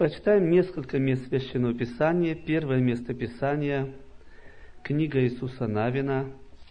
Прочитаем несколько мест Священного Писания. Первое место Писания – книга Иисуса Навина,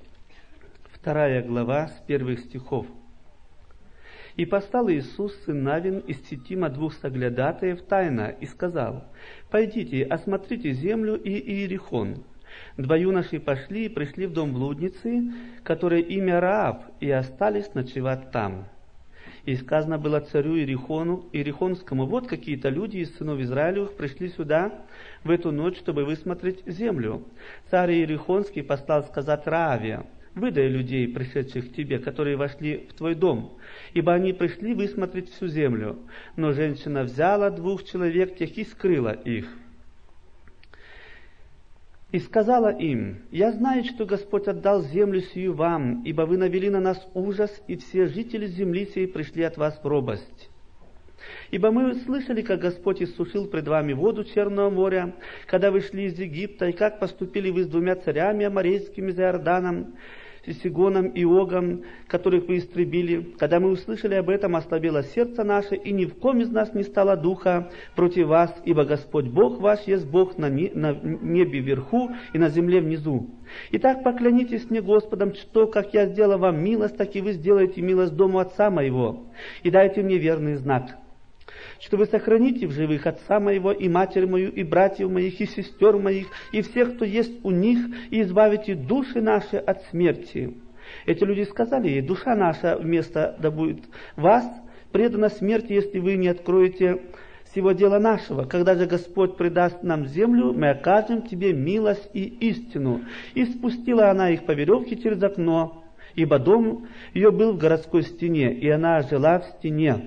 2 глава, с 1 стихов. «И послал Иисус, сын Навин, из Ситима 2 соглядатаев тайно, и сказал: пойдите, осмотрите землю и Иерихон. 2 юноши пошли и пришли в дом блудницы, которое имя Раав, и остались ночевать там. И сказано было царю Иерихонскому: вот какие-то люди из сынов Израилевых пришли сюда в эту ночь, чтобы высмотреть землю. Царь Иерихонский послал сказать Рааве: выдай людей, пришедших к тебе, которые вошли в твой дом, ибо они пришли высмотреть всю землю. Но женщина взяла 2 человек тех и скрыла их. И сказала им: я знаю, что Господь отдал землю сию вам, ибо вы навели на нас ужас, и все жители земли сей пришли от вас в робость. Ибо мы слышали, как Господь иссушил пред вами воду Черного моря, когда вы шли из Египта, и как поступили вы с 2 царями аморейскими за Иорданом, Сигоном и Огом, которых вы истребили. Когда мы услышали об этом, ослабело сердце наше, и ни в ком из нас не стало духа против вас, ибо Господь Бог ваш есть Бог на небе вверху и на земле внизу. Итак, поклянитесь мне Господом, что, как я сделал вам милость, так и вы сделаете милость дому отца моего, и дайте мне верный знак, что вы сохраните в живых отца моего, и матерь мою, и братьев моих, и сестер моих, и всех, кто есть у них, и избавите души наши от смерти». Эти люди сказали ей: душа наша вместо да будет вас предана смерти, если вы не откроете сего дела нашего. Когда же Господь предаст нам землю, мы окажем тебе милость и истину. И спустила она их по веревке через окно, ибо дом ее был в городской стене, и она жила в стене.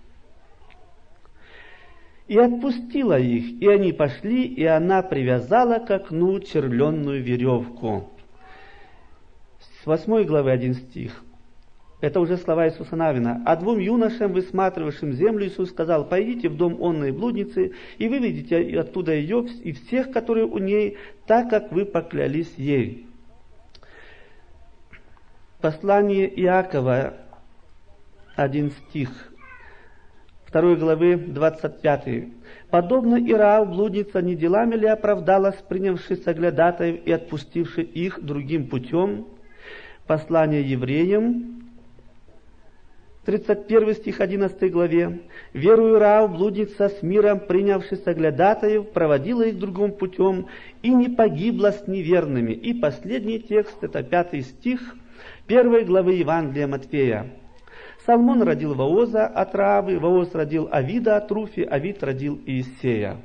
И отпустила их, и они пошли, и она привязала к окну червленную веревку. С 8 главы 1 стих. Это уже слова Иисуса Навина. «А 2 юношам, высматривавшим землю, Иисус сказал: пойдите в дом онной блудницы, и выведите оттуда ее и всех, которые у ней, так как вы поклялись ей». Послание Иакова, 1 стих. 2 главы 25. «Подобно и Раав, блудница, не делами ли оправдалась, принявши соглядатаев и отпустивши их другим путем?» Послание евреям, 31 стих 11 главе. «Верую Раав, блудница, с миром принявши соглядатаев, проводила их другим путем и не погибла с неверными». И последний текст, это 5 стих 1 главы Евангелия Матфея. «Салмон родил Вооза от Раавы, Вооз родил Авида от Руфи, Авид родил Иисея».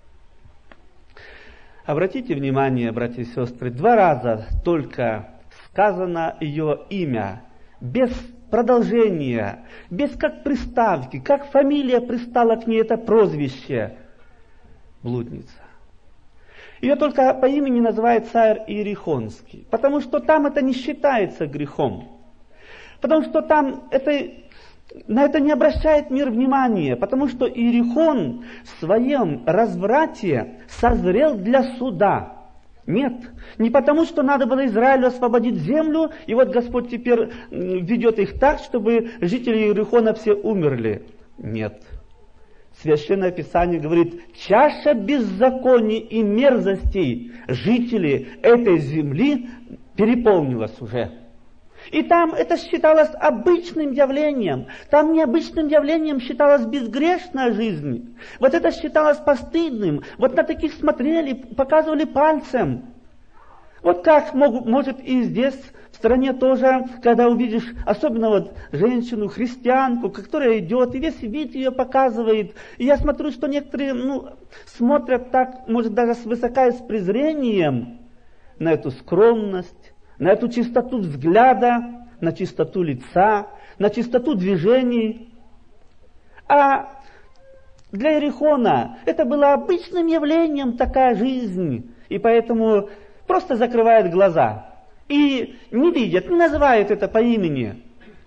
Обратите внимание, братья и сестры, 2 раза только сказано ее имя, без продолжения, без как приставки, как фамилия пристала к ней, это прозвище — блудница. Ее только по имени называет царь Иерихонский, потому что там это не считается грехом. Потому что там на это не обращает мир внимания, потому что Иерихон в своем разврате созрел для суда. Нет, не потому, что надо было Израилю освободить землю, и вот Господь теперь ведет их так, чтобы жители Иерихона все умерли. Нет. Священное Писание говорит: чаша беззаконий и мерзостей жителей этой земли переполнилась уже. И там это считалось обычным явлением. Там необычным явлением считалась безгрешная жизнь. Вот это считалось постыдным. Вот на таких смотрели, показывали пальцем. Вот как может и здесь, в стране тоже, когда увидишь, особенно вот женщину, христианку, которая идет, и весь вид ее показывает. И я смотрю, что некоторые смотрят так, может даже свысока и с презрением на эту скромность, на эту чистоту взгляда, на чистоту лица, на чистоту движений. А для Иерихона это было обычным явлением такая жизнь, и поэтому просто закрывает глаза и не видят, не называют это по имени.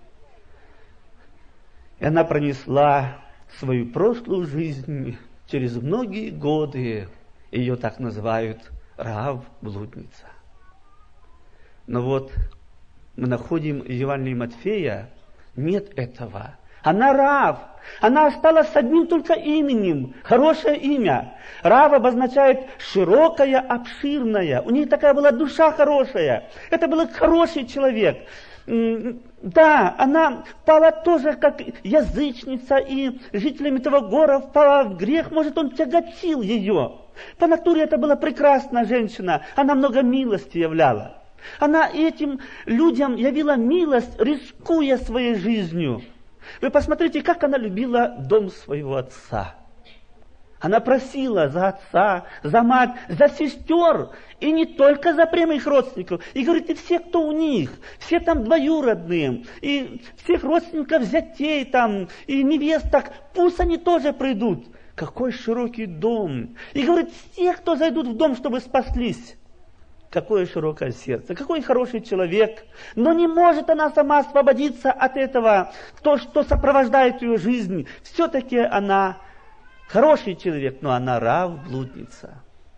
И она пронесла свою прошлую жизнь через многие годы, ее так называют Раав, блудница. Но вот мы находим в Евангелии Матфея, нет этого. Она Раав. Она осталась с одним только именем, хорошее имя. Раав обозначает широкая, обширная. У нее такая была душа хорошая. Это был хороший человек. Да, она впала тоже как язычница, и жителями этого города впала в грех. Может, он тяготил ее. По натуре это была прекрасная женщина. Она много милости являла. Она этим людям явила милость, рискуя своей жизнью. Вы посмотрите, как она любила дом своего отца. Она просила за отца, за мать, за сестер, и не только за прямых родственников. И говорит, и все, кто у них, все там двоюродные, и всех родственников зятей там, и невесток, пусть они тоже придут. Какой широкий дом. И говорит, все, кто зайдут в дом, чтобы спаслись. Какое широкое сердце, какой хороший человек. Но не может она сама освободиться от этого, то, что сопровождает ее жизнь. Все-таки она хороший человек, но она Раав, блудница.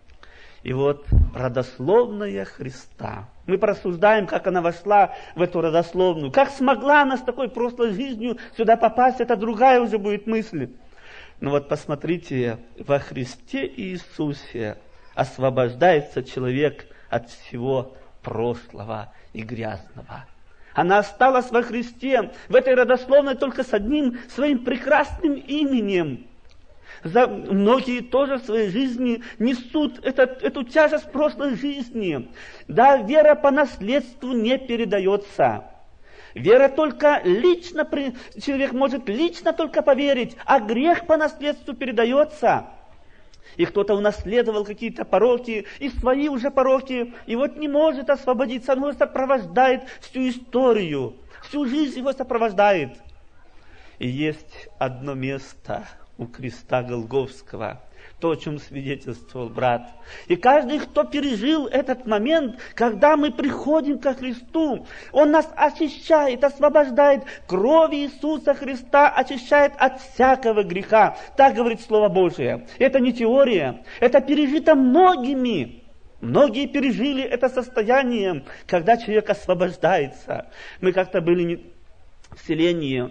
И вот родословная Христа. Мы порассуждаем, как она вошла в эту родословную. Как смогла она с такой прошлой жизнью сюда попасть, это другая уже будет мысль. Но вот посмотрите, во Христе Иисусе освобождается человек от всего прошлого и грязного. Она осталась во Христе, в этой родословной только с одним своим прекрасным именем. Многие тоже в своей жизни несут эту тяжесть прошлой жизни. Да, вера по наследству не передается. Вера только лично, человек может лично только поверить, а грех по наследству передается. И кто-то унаследовал какие-то пороки, и свои уже пороки, и вот не может освободиться, оно сопровождает всю историю, всю жизнь его сопровождает. И есть одно место у креста Голгофского, то, о чем свидетельствовал брат. И каждый, кто пережил этот момент, когда мы приходим ко Христу, Он нас очищает, освобождает. Кровь Иисуса Христа очищает от всякого греха. Так говорит Слово Божие. Это не теория, это пережито многими. Многие пережили это состояние, когда человек освобождается. Мы как-то были в селении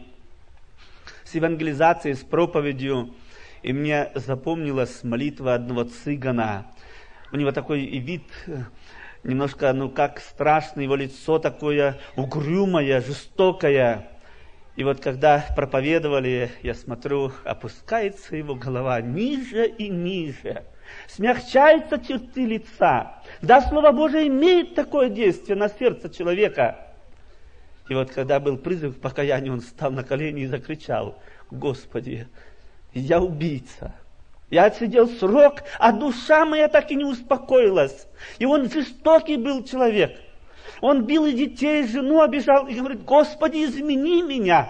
с евангелизацией, с проповедью, и мне запомнилась молитва одного цыгана. У него такой и вид, немножко, как страшно, его лицо такое угрюмое, жестокое. И вот когда проповедовали, я смотрю, опускается его голова ниже и ниже. Смягчаются черты лица. Да, Слово Божие имеет такое действие на сердце человека. И вот когда был призыв к покаянию, он встал на колени и закричал: «Господи, я убийца. Я отсидел срок, а душа моя так и не успокоилась». И он жестокий был человек. Он бил и детей, и жену обижал, и говорит: «Господи, измени меня».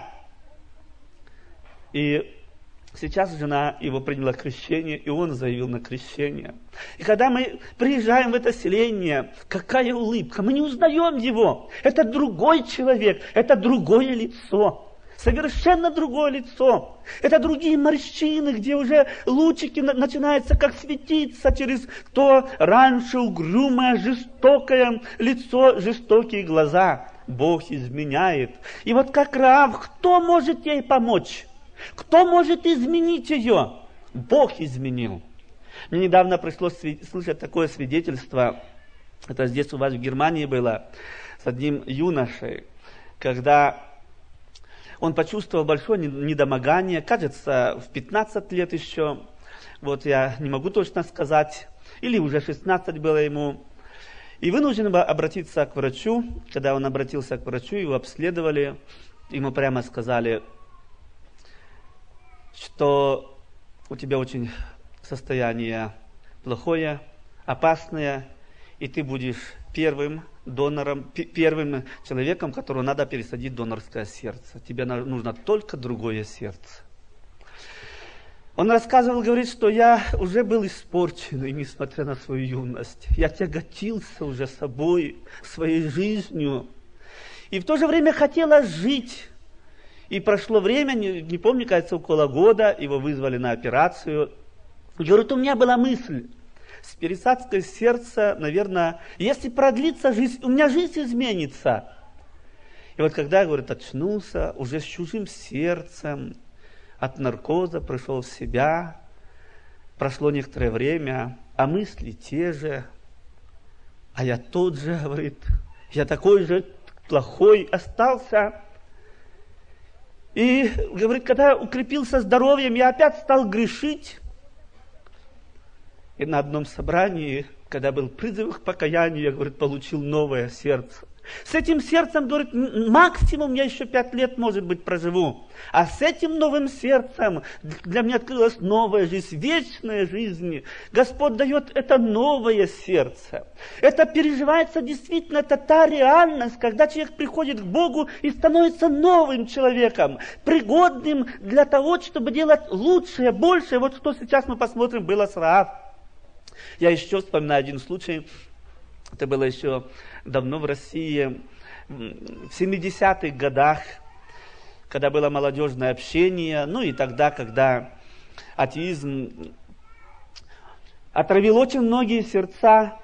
И сейчас жена его приняла крещение, и он заявил на крещение. И когда мы приезжаем в это селение, какая улыбка, мы не узнаем его. Это другой человек, это другое лицо. Совершенно другое лицо. Это другие морщины, где уже лучики начинаются как светиться через то раньше угрюмое, жестокое лицо, жестокие глаза. Бог изменяет. И вот как Раав, кто может ей помочь? Кто может изменить ее? Бог изменил. Мне недавно пришлось слышать такое свидетельство. Это здесь у вас в Германии было. С одним юношей. Когда он почувствовал большое недомогание, кажется, в 15 лет еще, вот я не могу точно сказать, или уже 16 было ему, и вынужден был обратиться к врачу. Когда он обратился к врачу, его обследовали, ему прямо сказали, что у тебя очень состояние плохое, опасное, и ты будешь первым донором, первым человеком, которому надо пересадить донорское сердце. Тебе нужно только другое сердце. Он рассказывал, говорит, что я уже был испорченный, несмотря на свою юность. Я тяготился уже собой, своей жизнью. И в то же время хотела жить. И прошло время, не помню, кажется, около года, его вызвали на операцию. Говорит, у меня была мысль. С пересадкой сердца, наверное, если продлится жизнь, у меня жизнь изменится. И вот когда, говорит, очнулся, уже с чужим сердцем, от наркоза пришел в себя, прошло некоторое время, а мысли те же, а я тот же, говорит, я такой же плохой остался. И, говорит, когда укрепился здоровьем, я опять стал грешить. И на одном собрании, когда был призыв к покаянию, я, говорит, получил новое сердце. С этим сердцем, говорит, максимум я еще 5 лет, может быть, проживу. А с этим новым сердцем для меня открылась новая жизнь, вечная жизнь. Господь дает это новое сердце. Это переживается действительно, это та реальность, когда человек приходит к Богу и становится новым человеком, пригодным для того, чтобы делать лучшее, большее. Вот что сейчас мы посмотрим, было с Раав. Я еще вспоминаю один случай. Это было еще давно в России, в 70-х годах, когда было молодежное общение, ну и тогда, когда атеизм отравил очень многие сердца.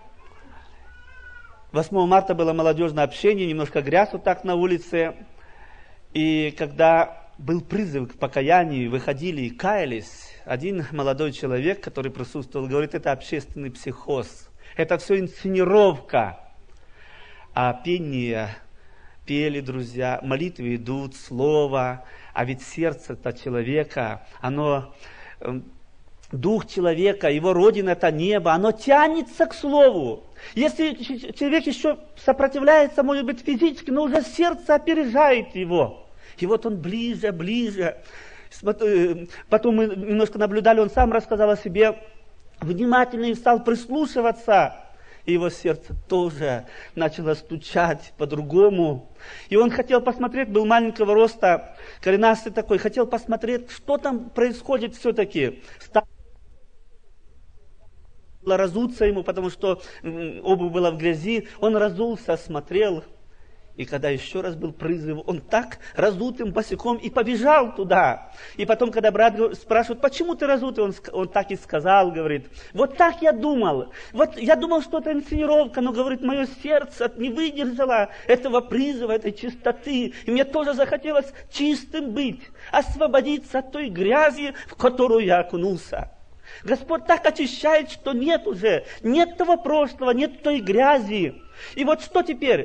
8 марта было молодежное общение, немножко грязь вот так на улице. И когда был призыв к покаянию, выходили и каялись, один молодой человек, который присутствовал, говорит, это общественный психоз. Это все инсценировка. А пение, пели друзья, молитвы идут, слово. А ведь сердце-то человека, оно, дух человека, его родина это небо, оно тянется к слову. Если человек еще сопротивляется, может быть, физически, но уже сердце опережает его. И вот он ближе, ближе. Потом мы немножко наблюдали, он сам рассказал о себе, внимательно и стал прислушиваться. И его сердце тоже начало стучать по-другому. И он хотел посмотреть, был маленького роста, коренастый такой, хотел посмотреть, что там происходит все-таки. Стало разуться ему, потому что обувь была в грязи. Он разулся, смотрел. И когда еще раз был призыв, он так разутым босиком и побежал туда. И потом, когда брат спрашивает, почему ты разутый, он так и сказал, говорит, вот так я думал. Вот я думал, что это инсценировка, но, говорит, мое сердце не выдержало этого призыва, этой чистоты. И мне тоже захотелось чистым быть, освободиться от той грязи, в которую я окунулся. Господь так очищает, что нет уже, нет того прошлого, нет той грязи. И вот что теперь?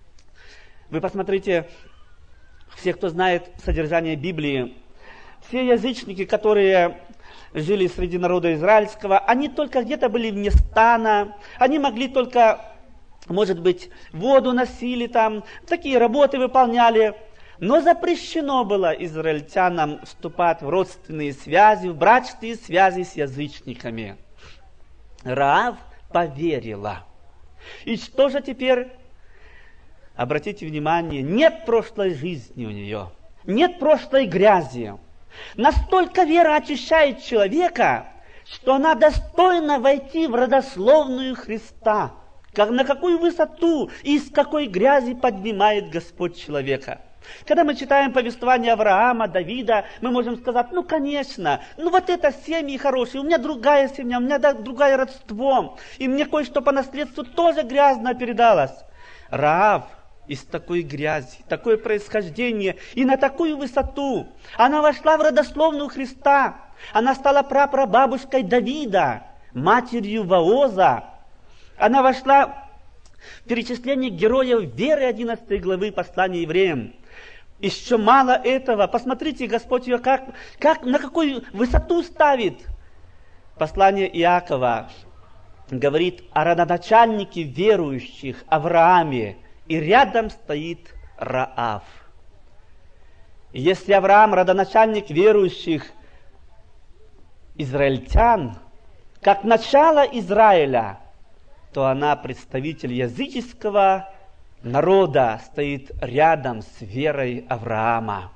Вы посмотрите, все, кто знает содержание Библии, все язычники, которые жили среди народа израильского, они только где-то были вне стана, они могли только, может быть, воду носили там, такие работы выполняли, но запрещено было израильтянам вступать в родственные связи, в брачные связи с язычниками. Раав поверила. И что же теперь? Обратите внимание, нет прошлой жизни у нее, нет прошлой грязи. Настолько вера очищает человека, что она достойна войти в родословную Христа. На какую высоту и из какой грязи поднимает Господь человека. Когда мы читаем повествование Авраама, Давида, мы можем сказать, ну конечно, ну вот это семьи хорошие, у меня другая семья, у меня другое родство, и мне кое-что по наследству тоже грязно передалось. Раав из такой грязи, такое происхождение и на такую высоту. Она вошла в родословную Христа. Она стала прапрабабушкой Давида, матерью Вооза. Она вошла в перечисление героев веры 11 главы послания евреям. Еще мало этого. Посмотрите, Господь ее на какую высоту ставит. Послание Иакова говорит о родоначальнике верующих Аврааме. И рядом стоит Раав. Если Авраам родоначальник верующих израильтян, как начало Израиля, то она представитель языческого народа, стоит рядом с верой Авраама.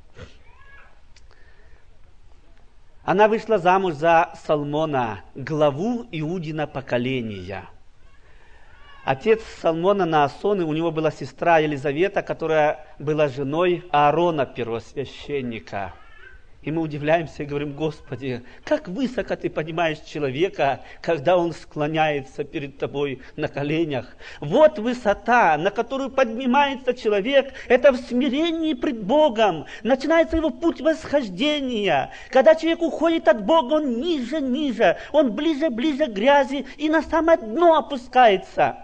Она вышла замуж за Соломона, главу Иудина поколения. Отец Соломона Наасон, у него была сестра Елизавета, которая была женой Аарона, первосвященника. И мы удивляемся и говорим: Господи, как высоко Ты поднимаешь человека, когда он склоняется перед Тобой на коленях. Вот высота, на которую поднимается человек, это в смирении пред Богом. Начинается его путь восхождения. Когда человек уходит от Бога, он ниже, ниже, он ближе, ближе к грязи и на самое дно опускается.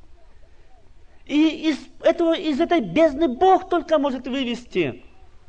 И из этой бездны Бог только может вывести.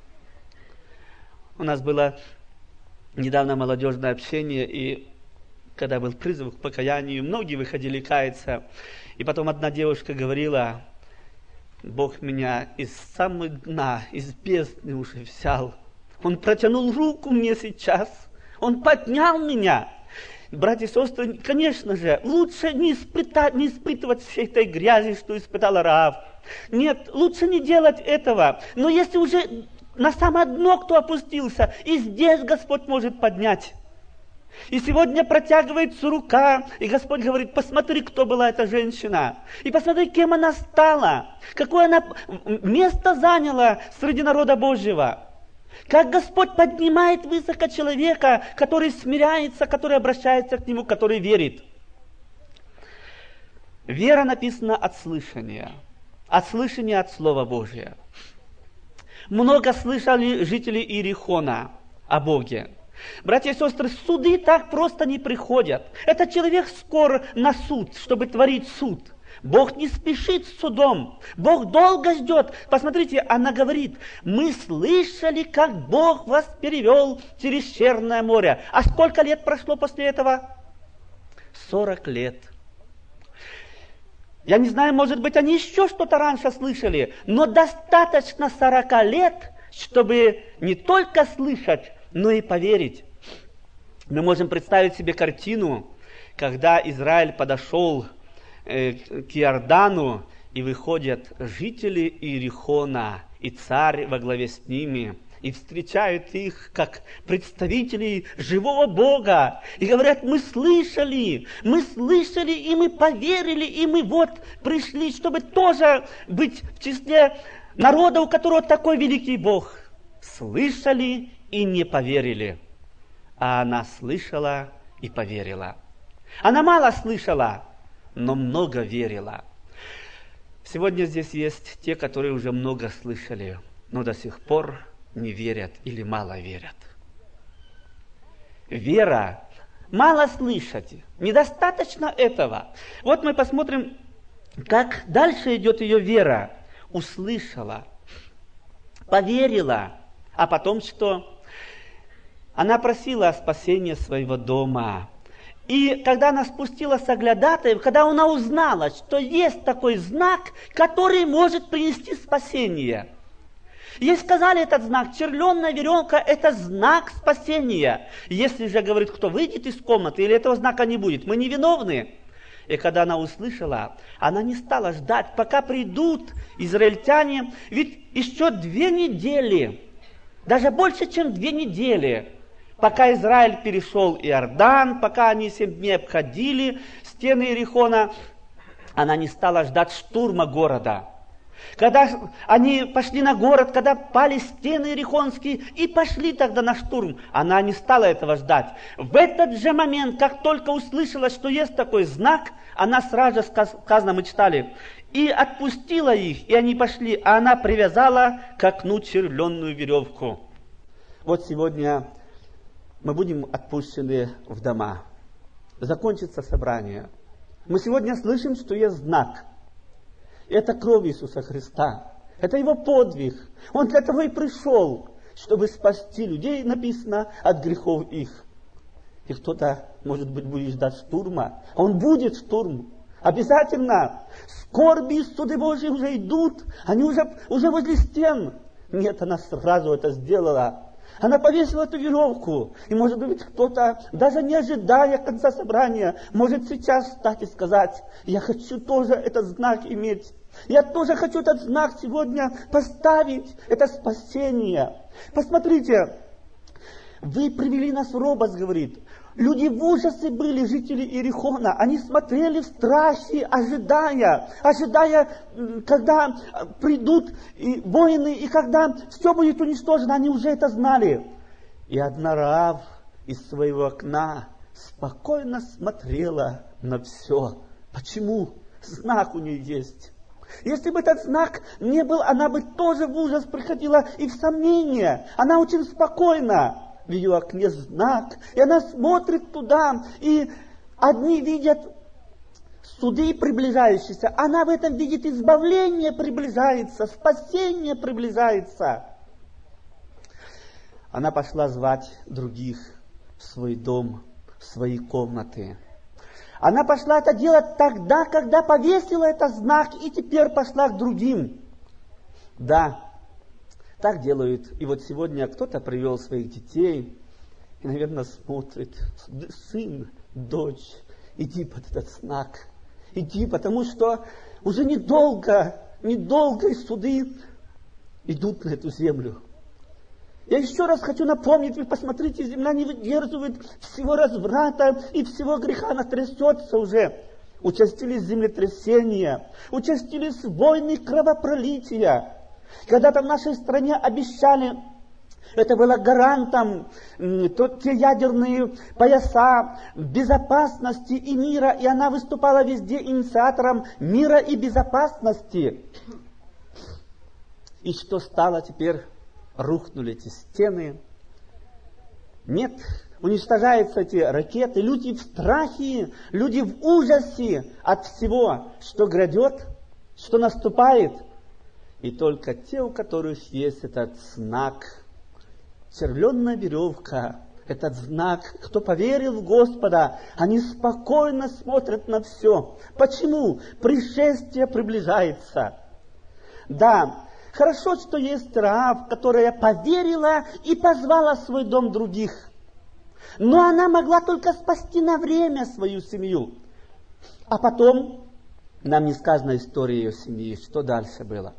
У нас было недавно молодежное общение, и когда был призыв к покаянию, многие выходили каяться. И потом одна девушка говорила: Бог меня из самого дна, из бездны уже взял. Он протянул руку мне сейчас, Он поднял меня. Братья и сестры, конечно же, лучше не испытывать всей этой грязи, что испытала Раав. Нет, лучше не делать этого. Но если уже на самое дно кто опустился, и здесь Господь может поднять. И сегодня протягивается рука, и Господь говорит: посмотри, кто была эта женщина. И посмотри, кем она стала. Какое она место заняла среди народа Божьего. Как Господь поднимает высоко человека, который смиряется, который обращается к Нему, который верит. Вера написана от слышания. От слышания от Слова Божия. Много слышали жители Иерихона о Боге. Братья и сестры, суды так просто не приходят. Этот человек скоро на суд, чтобы творить суд. Бог не спешит с судом. Бог долго ждет. Посмотрите, она говорит: мы слышали, как Бог вас перевел через Черное море. А сколько лет прошло после этого? 40 лет. Я не знаю, может быть, они еще что-то раньше слышали, но достаточно 40 лет, чтобы не только слышать, но и поверить. Мы можем представить себе картину, когда Израиль подошел к Иордану, и выходят жители Иерихона, и царь во главе с ними, и встречают их как представителей живого Бога. И говорят: мы слышали, и мы поверили, и мы вот пришли, чтобы тоже быть в числе народа, у которого такой великий Бог. Слышали и не поверили. А она слышала и поверила. Она мало слышала, но много верила. Сегодня здесь есть те, которые уже много слышали, но до сих пор не верят или мало верят. Вера, мало слышать, недостаточно этого. Вот мы посмотрим, как дальше идет ее вера. Услышала, поверила, а потом что? Она просила о спасении своего дома. И когда она спустила соглядатаев, когда она узнала, что есть такой знак, который может принести спасение. Ей сказали этот знак: червленная веревка – это знак спасения. Если же, говорит, кто выйдет из комнаты, или этого знака не будет, мы не виновны. И когда она услышала, она не стала ждать, пока придут израильтяне. Ведь еще 2 недели, даже больше, чем 2 недели, пока Израиль перешел Иордан, пока они 7 дней обходили стены Иерихона, она не стала ждать штурма города. Когда они пошли на город, когда пали стены иерихонские и пошли тогда на штурм, она не стала этого ждать. В этот же момент, как только услышала, что есть такой знак, она сразу же, сказано, мы читали, и отпустила их, и они пошли, а она привязала к окну червленную веревку. Вот сегодня мы будем отпущены в дома. Закончится собрание. Мы сегодня слышим, что есть знак. Это кровь Иисуса Христа. Это Его подвиг. Он для того и пришел, чтобы спасти людей, написано, от грехов их. И кто-то, может быть, будет ждать штурма. Он будет штурм. Обязательно. Скорби и суды Божьи уже идут. Они уже возле стен. Нет, она сразу это сделала. Она повесила эту веревку. И, может быть, кто-то, даже не ожидая конца собрания, может сейчас встать и сказать: я хочу тоже этот знак иметь. Я тоже хочу этот знак сегодня поставить. Это спасение. Посмотрите, вы привели нас в робость, говорит. Люди в ужасе были, жители Иерихона. Они смотрели в страхе, ожидая, когда придут воины, и когда все будет уничтожено. Они уже это знали. И одна Раав из своего окна спокойно смотрела на все. Почему? Знак у нее есть. Если бы этот знак не был, она бы тоже в ужас приходила и в сомнение. Она очень спокойна. В ее окне знак, и она смотрит туда, и одни видят суды приближающиеся, она в этом видит избавление приближается, спасение приближается. Она пошла звать других в свой дом, в свои комнаты. Она пошла это делать тогда, когда повесила этот знак, и теперь пошла к другим. Да, так делают. И вот сегодня кто-то привел своих детей, и, наверное, смотрит: сын, дочь, иди под этот знак. Иди, потому что уже недолго и суды идут на эту землю. Я еще раз хочу напомнить, вы посмотрите, земля не выдерживает всего разврата и всего греха, она трясется уже. Участились землетрясения, участились войны, кровопролития. Когда-то в нашей стране обещали, это было гарантом, те ядерные пояса безопасности и мира, и она выступала везде инициатором мира и безопасности. И что стало теперь? Рухнули эти стены. Нет, уничтожаются эти ракеты. Люди в страхе, люди в ужасе от всего, что грядет, что наступает. И только те, у которых есть этот знак, червленная веревка, этот знак, кто поверил в Господа, они спокойно смотрят на все. Почему? Пришествие приближается. Да, хорошо, что есть Раав, которая поверила и позвала в свой дом других. Но она могла только спасти на время свою семью. А потом, нам не сказана история ее семьи, что дальше было.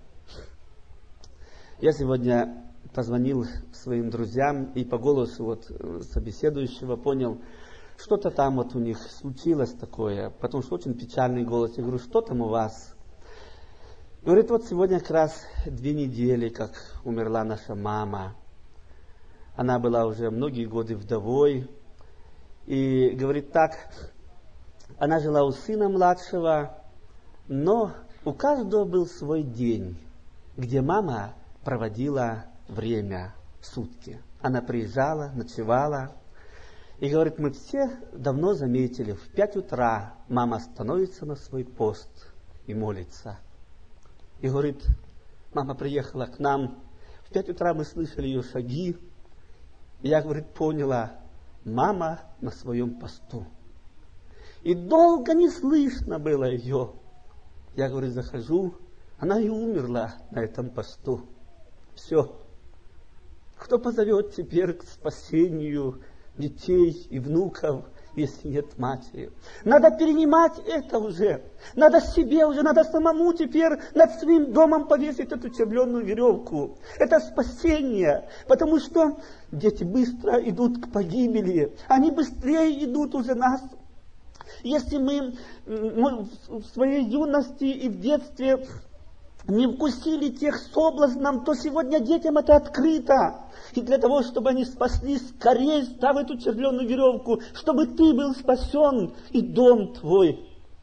Я сегодня позвонил своим друзьям и по голосу вот собеседующего понял, что-то там вот у них случилось такое, потому что очень печальный голос. Я говорю: что там у вас? Говорит: вот сегодня как раз 2 недели, как умерла наша мама. Она была уже многие годы вдовой. И говорит так, она жила у сына младшего, но у каждого был свой день, где мама проводила время, сутки. Она приезжала, ночевала. И говорит: мы все давно заметили, в 5 утра мама становится на свой пост и молится. И говорит, мама приехала к нам, в 5 утра мы слышали ее шаги. И я, говорит, поняла, мама на своем посту. И долго не слышно было ее. Я, говорит, захожу, она и умерла на этом посту. Все. Кто позовет теперь к спасению детей и внуков, если нет матери? Надо перенимать это уже. Надо себе уже, надо самому теперь над своим домом повесить эту червленную веревку. Это спасение. Потому что дети быстро идут к погибели. Они быстрее идут уже нас. Если мы в своей юности и в детстве не вкусили тех соблазнов, то сегодня детям это открыто. И для того, чтобы они спаслись, скорее став эту червленую веревку, чтобы ты был спасен и дом твой.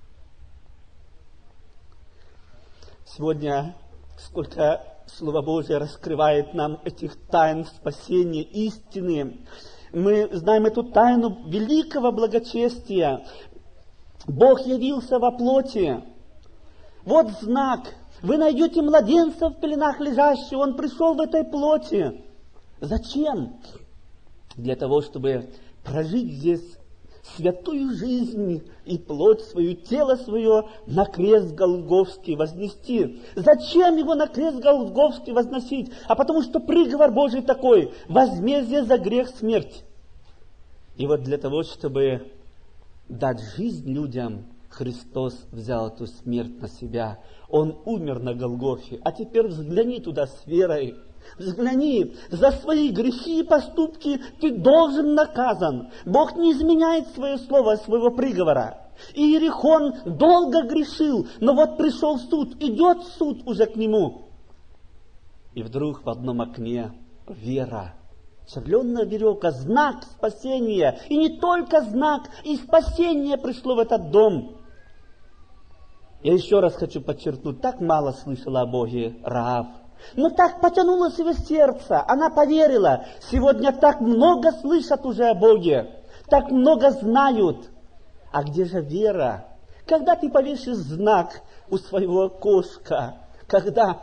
Сегодня сколько Слово Божие раскрывает нам этих тайн спасения, истины. Мы знаем эту тайну великого благочестия. Бог явился во плоти. Вот знак. Вы найдете младенца в пеленах лежащего. Он пришел в этой плоти. Зачем? Для того, чтобы прожить здесь святую жизнь и плоть свою, тело свое на крест Голгофский вознести. Зачем его на крест Голгофский возносить? А потому что приговор Божий такой: возмездие за грех — смерть. И вот для того, чтобы дать жизнь людям, Христос взял эту смерть на себя. Он умер на Голгофе. А теперь взгляни туда с верой. Взгляни, за свои грехи и поступки ты должен наказан. Бог не изменяет свое слово, своего приговора. И Иерихон долго грешил, но вот пришел суд, идет суд уже к нему. И вдруг в одном окне вера. Червленная веревка, знак спасения. И не только знак, и спасение пришло в этот дом. Я еще раз хочу подчеркнуть, так мало слышала о Боге Раав. Но так потянулось его сердце, она поверила. Сегодня так много слышат уже о Боге, так много знают. А где же вера? Когда ты повесишь знак у своего окошка, когда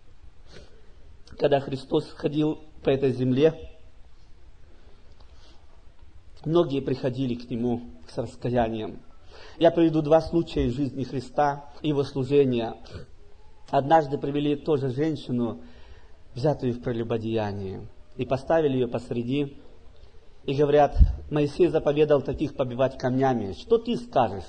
Христос ходил по этой земле, многие приходили к Нему с раскаянием. Я приведу 2 случая из жизни Христа и Его служения. Однажды привели тоже женщину, взятую в прелюбодеянии, и поставили ее посреди, и говорят, Моисей заповедал таких побивать камнями. Что ты скажешь?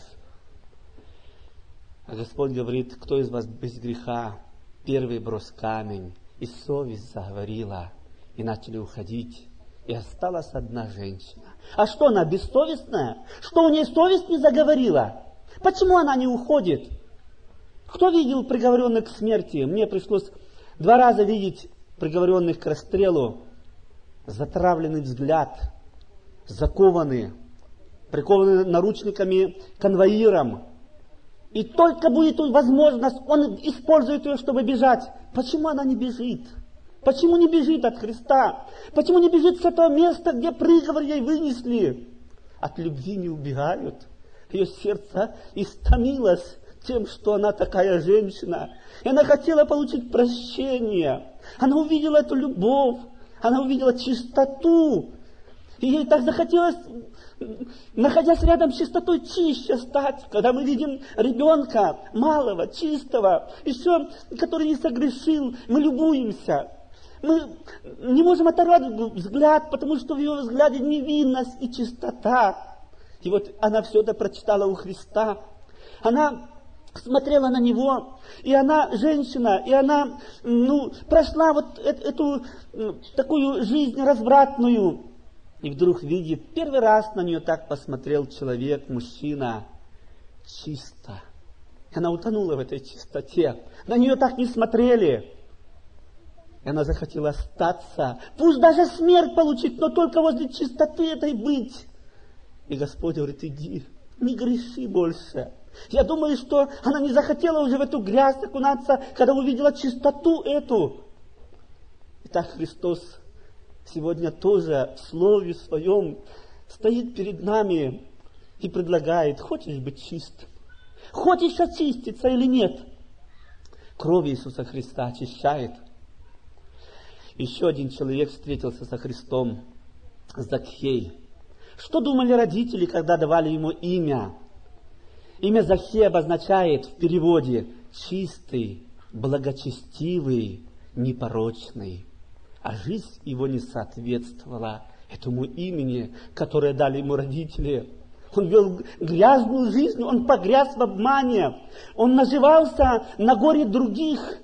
А Господь говорит, кто из вас без греха, первый брось камень. И совесть заговорила, и начали уходить. И осталась одна женщина. А что, она бессовестная? Что, у нее совесть не заговорила? Почему она не уходит? Кто видел приговоренных к смерти? Мне пришлось 2 раза видеть приговоренных к расстрелу. Затравленный взгляд, закованный, прикованы наручниками конвоиром. И только будет возможность, он использует ее, чтобы бежать. Почему она не бежит? Почему не бежит от Христа? Почему не бежит с этого места, где приговор ей вынесли? От любви не убегают. Ее сердце истомилось тем, что она такая женщина. И она хотела получить прощение. Она увидела эту любовь. Она увидела чистоту. И ей так захотелось, находясь рядом с чистотой, чище стать. Когда мы видим ребенка малого, чистого, еще, который не согрешил, мы любуемся. Мы не можем оторвать взгляд, потому что в его взгляде невинность и чистота. И вот она все это прочитала у Христа. Она смотрела на Него, и она женщина, и она прошла вот эту такую жизнь развратную. И вдруг видит, первый раз на нее так посмотрел человек, мужчина, чисто. И она утонула в этой чистоте. На нее так не смотрели. И она захотела остаться, пусть даже смерть получить, но только возле чистоты этой быть. И Господь говорит, иди, не греши больше. Я думаю, что она не захотела уже в эту грязь окунаться, когда увидела чистоту эту. Итак, Христос сегодня тоже в Слове Своем стоит перед нами и предлагает, хочешь быть чистым? Хочешь очиститься или нет? Кровь Иисуса Христа очищает. Еще один человек встретился со Христом, Закхей. Что думали родители, когда давали ему имя? Имя Закхей обозначает в переводе чистый, благочестивый, непорочный. А жизнь его не соответствовала этому имени, которое дали ему родители. Он вел грязную жизнь, он погряз в обмане, он наживался на горе других.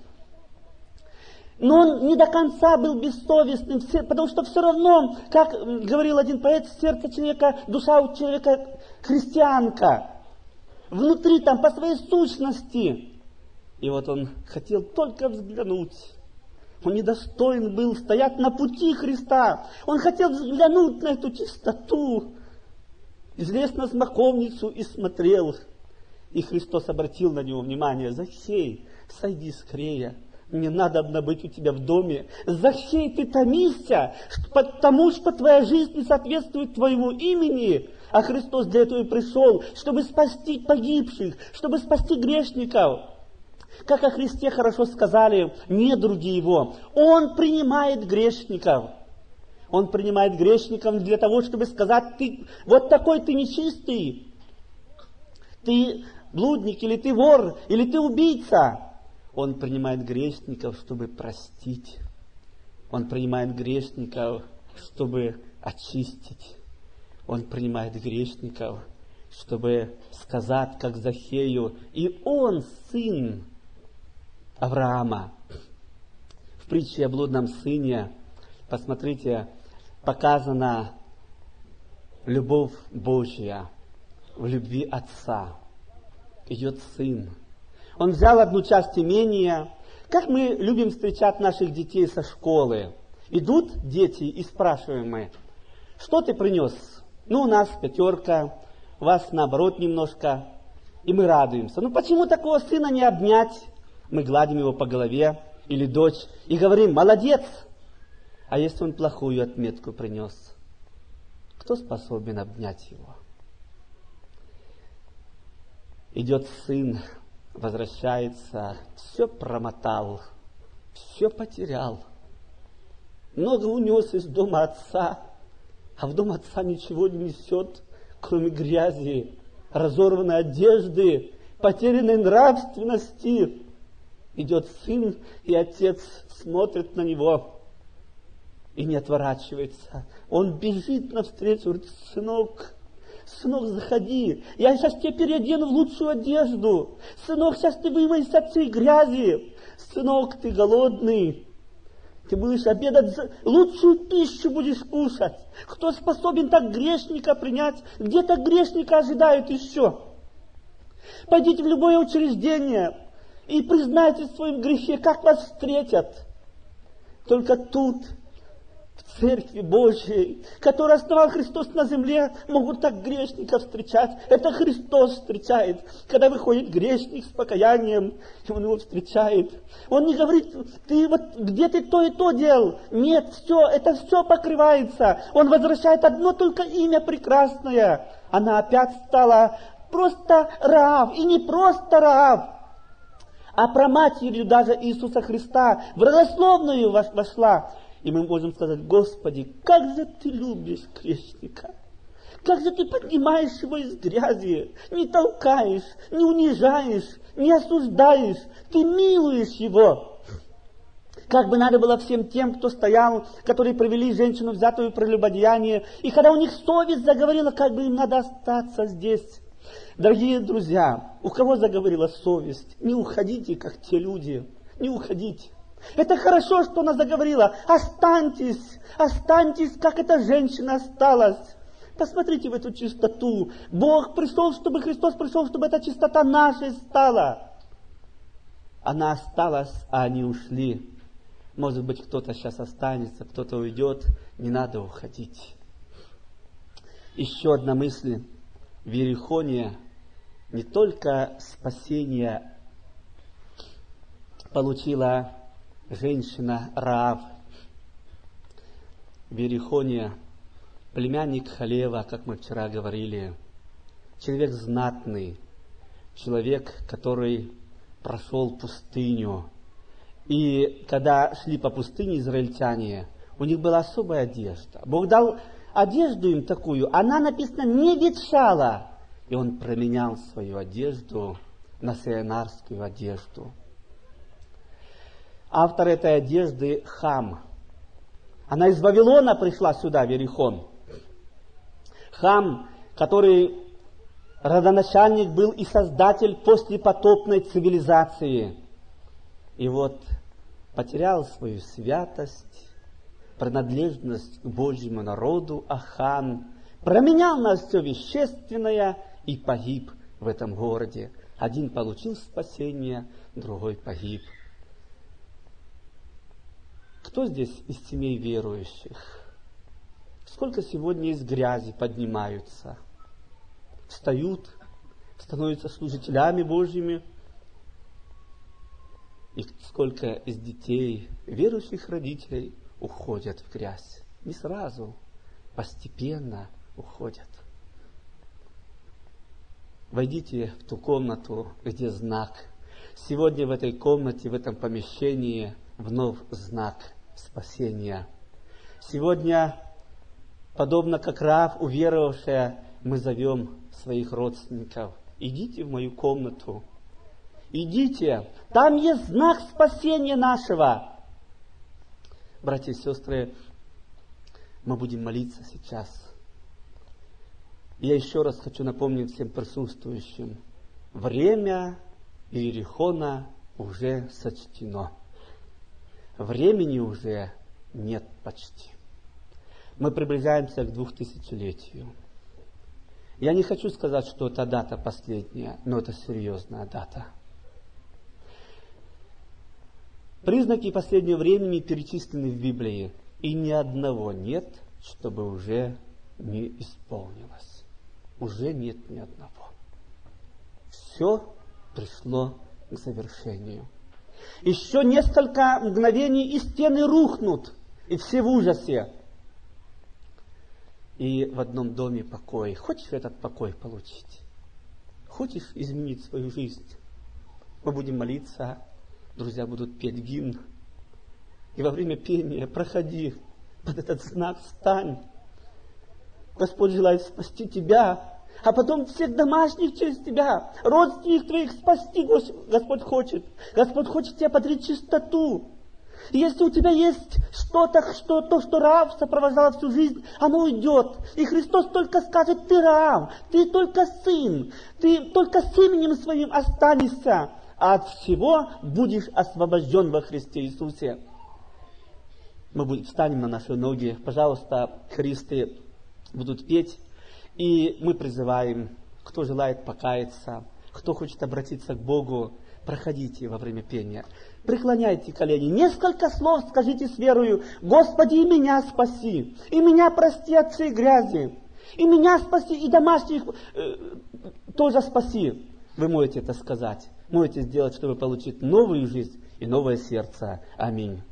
Но он не до конца был бессовестным, потому что все равно, как говорил один поэт, сердце человека, душа у человека христианка. Внутри там по своей сущности. И вот он хотел только взглянуть. Он недостоин был стоять на пути Христа. Он хотел взглянуть на эту чистоту. Излез на смоковницу и смотрел. И Христос обратил на него внимание. Закхей, сойди скорее. Мне надо быть у тебя в доме. Закхей, ты томишься, потому что твоя жизнь не соответствует твоему имени. А Христос для этого и пришел, чтобы спасти погибших, чтобы спасти грешников. Как о Христе хорошо сказали недруги Его. Он принимает грешников. Он принимает грешников для того, чтобы сказать, ты вот такой ты нечистый. Ты блудник, или ты вор, или ты убийца. Он принимает грешников, чтобы простить. Он принимает грешников, чтобы очистить. Он принимает грешников, чтобы сказать, как Закхею, и он сын Авраама. В притче о блудном сыне, посмотрите, показана любовь Божья в любви Отца. Идет сын. Он взял одну часть имения. Как мы любим встречать наших детей со школы. Идут дети и спрашиваем мы, что ты принес? Ну, у нас 5, у вас наоборот немножко, и мы радуемся. Ну, почему такого сына не обнять? Мы гладим его по голове, или дочь, и говорим, молодец. А если он плохую отметку принес? Кто способен обнять его? Идет сын, возвращается, все промотал, все потерял. Много унес из дома отца, а в дом отца ничего не несет, кроме грязи, разорванной одежды, потерянной нравственности. Идет сын, и отец смотрит на него и не отворачивается. Он бежит навстречу, говорит, сынок, заходи, я сейчас тебя переодену в лучшую одежду. Сынок, сейчас ты вымоешься от всей грязи. Сынок, ты голодный. Ты будешь обедать, лучшую пищу будешь кушать. Кто способен так грешника принять? Где-то грешника ожидают еще. Пойдите в любое учреждение и признайте в своем грехе, как вас встретят. Только тут, в Церкви Божьей, которую основал Христос на земле, могут так грешников встречать. Это Христос встречает. Когда выходит грешник с покаянием, и он его встречает. Он не говорит, ты вот где ты то и то делал. Нет, это все покрывается. Он возвращает одно только имя прекрасное. Она опять стала просто Раав. И не просто Раав, а праматерью даже Иисуса Христа. В родословную вошла. И мы можем сказать, Господи, как же ты любишь грешника, как же ты поднимаешь его из грязи, не толкаешь, не унижаешь, не осуждаешь, ты милуешь его. Как бы надо было всем тем, кто стоял, которые привели женщину, взятую в прелюбодеяние, и когда у них совесть заговорила, как бы им надо остаться здесь. Дорогие друзья, у кого заговорила совесть, не уходите, как те люди, не уходите. Это хорошо, что она заговорила. Останьтесь, как эта женщина осталась. Посмотрите в эту чистоту. Бог пришел, Христос пришел, чтобы эта чистота нашей стала. Она осталась, а они ушли. Может быть, кто-то сейчас останется, кто-то уйдет. Не надо уходить. Еще одна мысль. В Иерихоне не только спасение получила женщина Раав. В Иерихоне племянник Халева, как мы вчера говорили, человек знатный, человек, который прошел пустыню. И когда шли по пустыне израильтяне, у них была особая одежда. Бог дал одежду им такую, она, написано, не ветшала. И он променял свою одежду на сионарскую одежду. Автор этой одежды Хам. Она из Вавилона пришла сюда, в Иерихон. Хам, который родоначальник был и создатель послепотопной цивилизации. И вот потерял свою святость, принадлежность к Божьему народу, а Хам променял на все вещественное и погиб в этом городе. Один получил спасение, другой погиб. Кто здесь из семей верующих? Сколько сегодня из грязи поднимаются, встают, становятся служителями Божьими? И сколько из детей, верующих родителей, уходят в грязь? Не сразу, постепенно уходят. Войдите в ту комнату, где знак. Сегодня в этой комнате, в этом помещении вновь знак спасения. Сегодня, подобно как Раав, уверовавшая, мы зовем своих родственников. Идите в мою комнату. Идите, там есть знак спасения нашего. Братья и сестры, мы будем молиться сейчас. Я еще раз хочу напомнить всем присутствующим. Время Иерихона уже сочтено. Времени уже нет почти. Мы приближаемся к 2000-летию. Я не хочу сказать, что эта дата последняя, но это серьезная дата. Признаки последнего времени перечислены в Библии. и ни одного нет, чтобы уже не исполнилось. Уже нет ни одного. Все пришло к завершению. Еще несколько мгновений, и стены рухнут, и все в ужасе. И в одном доме покой. Хочешь этот покой получить? Хочешь изменить свою жизнь? Мы будем молиться, друзья будут петь гимн. И во время пения проходи под этот знак, встань. Господь желает спасти тебя, а потом всех домашних через тебя, родственников твоих спасти Господь хочет. Господь хочет тебя подарить чистоту. И если у тебя есть что-то, что Раав сопровождало всю жизнь, оно уйдет. И Христос только скажет: ты Раав, ты только сын, ты только с именем своим останешься, а от всего будешь освобожден во Христе Иисусе. Мы встанем на наши ноги, пожалуйста, хористы будут петь, и мы призываем, кто желает покаяться, кто хочет обратиться к Богу, проходите во время пения. Преклоняйте колени. Несколько слов скажите с верою: Господи, и меня спаси, и меня прости от всей грязи, и меня спаси, и домашних тоже спаси. Вы можете это сказать, можете сделать, чтобы получить новую жизнь и новое сердце. Аминь.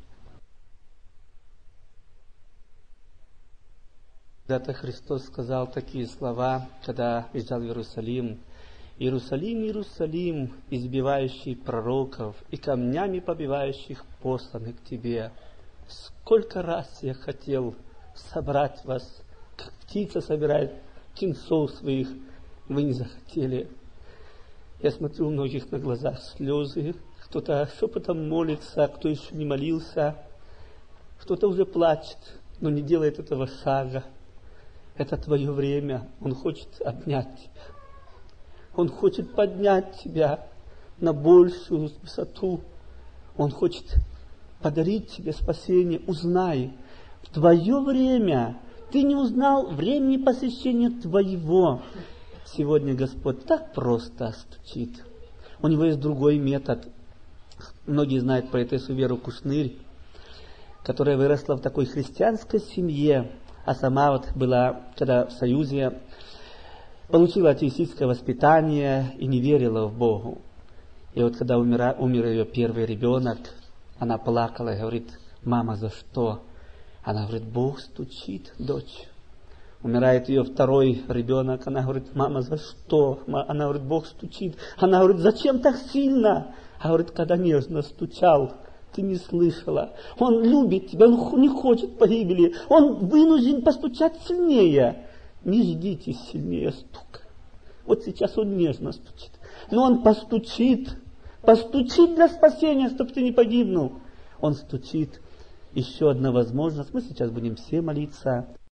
Когда-то Христос сказал такие слова, когда въезжал в Иерусалим: «Иерусалим, Иерусалим, избивающий пророков и камнями побивающих посланных к тебе, сколько раз я хотел собрать вас, как птица собирает птенцов своих, вы не захотели». Я смотрю, у многих на глазах слезы, кто-то шепотом молится, кто еще не молился, кто-то уже плачет, но не делает этого шага. Это твое время. Он хочет обнять тебя. Он хочет поднять тебя на большую высоту. Он хочет подарить тебе спасение. Узнай, в твое время ты не узнал времени посещения твоего. Сегодня Господь так просто стучит. У него есть другой метод. Многие знают поэтессу Веру Кушнырь, которая выросла в такой христианской семье, а сама была, когда в Союзе, получила атеистическое воспитание и не верила в Бога. И вот когда умер ее первый ребенок, она плакала и говорит: мама, за что? Она говорит: Бог стучит, дочь. Умирает ее второй ребенок, она говорит: мама, за что? Она говорит: Бог стучит. Она говорит: зачем так сильно? А говорит: когда нежно стучал, ты не слышала. Он любит тебя, он не хочет погибели. Он вынужден постучать сильнее. Не ждите сильнее стука. Вот сейчас он нежно стучит. Но он постучит для спасения, чтобы ты не погибнул. Он стучит. Еще одна возможность. Мы сейчас будем все молиться.